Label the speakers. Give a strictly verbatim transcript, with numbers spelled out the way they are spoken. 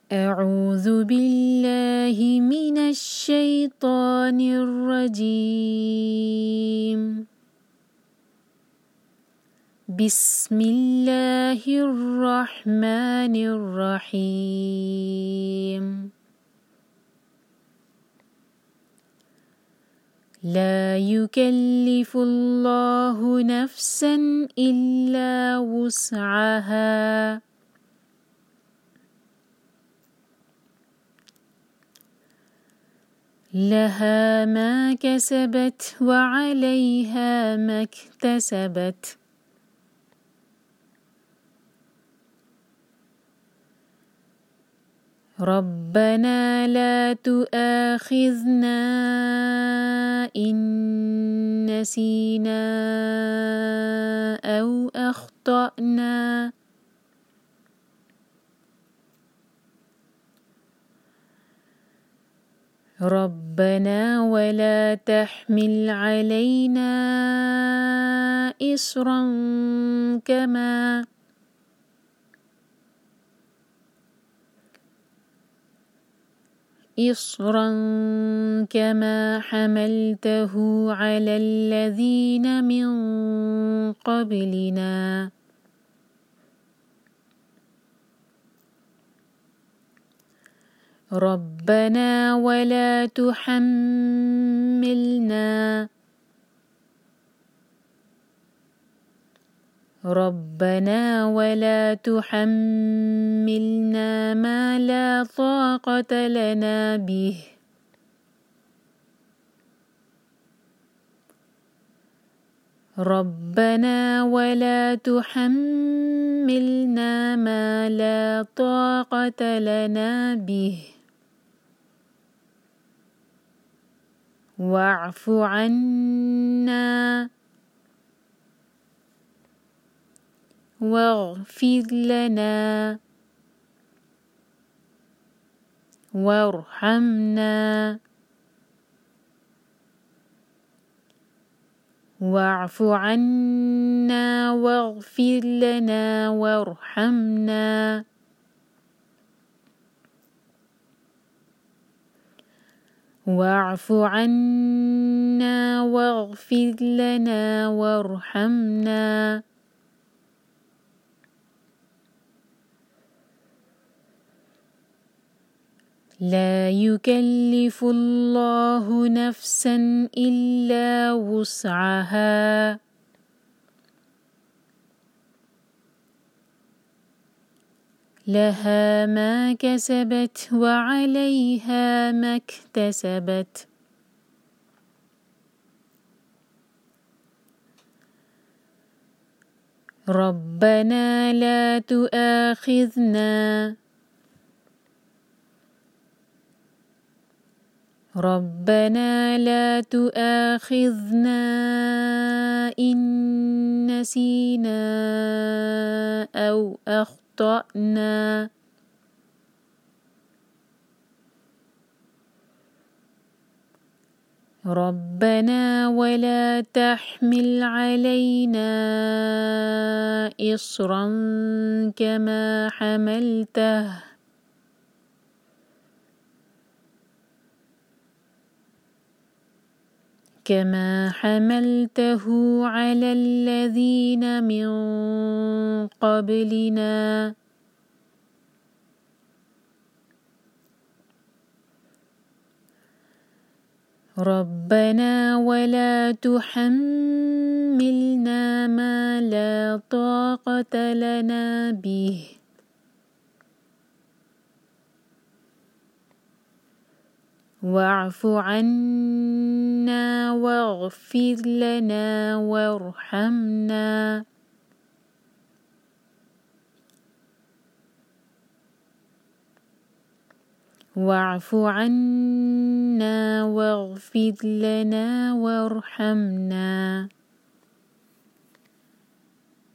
Speaker 1: أعوذ بالله من الشيطان الرجيم. بسم الله الرحمن الرحيم. لا يكلف الله نفسا إلا وسعها لها ما كسبت وعليها ما اكتسبت. ربنا لا تؤاخذنا إن نسينا أو أخطأنا. ربنا ولا تحمل علينا إصرا كما إصرا كما حملته على الذين من قبلنا. ربنا ولا تحملنا ربنا ولا تحملنا ما لا طاقة لنا به. ربنا ولا تحملنا ما لا طاقة لنا به. واعف عنا واغفر لنا وارحمنا. واعف عنا واغفر لنا وارحمنا. واعف عنا واغفر لنا وارحمنا. لا يكلف الله نفسا إلا وسعها لها ما كسبت وعليها ما اكتسبت. ربنا لا تؤاخذنا ربنا لا تؤاخذنا إن نسينا أو أخطأنا. ربنا ولا تحمل علينا إصرا كما حملته كما حملته على الذين من قبلنا. ربنا ولا تحملنا ما لا طاقة لنا به. واعف عنا واغفر لنا وارحمنا. واعف عنا واغفر لنا وارحمنا.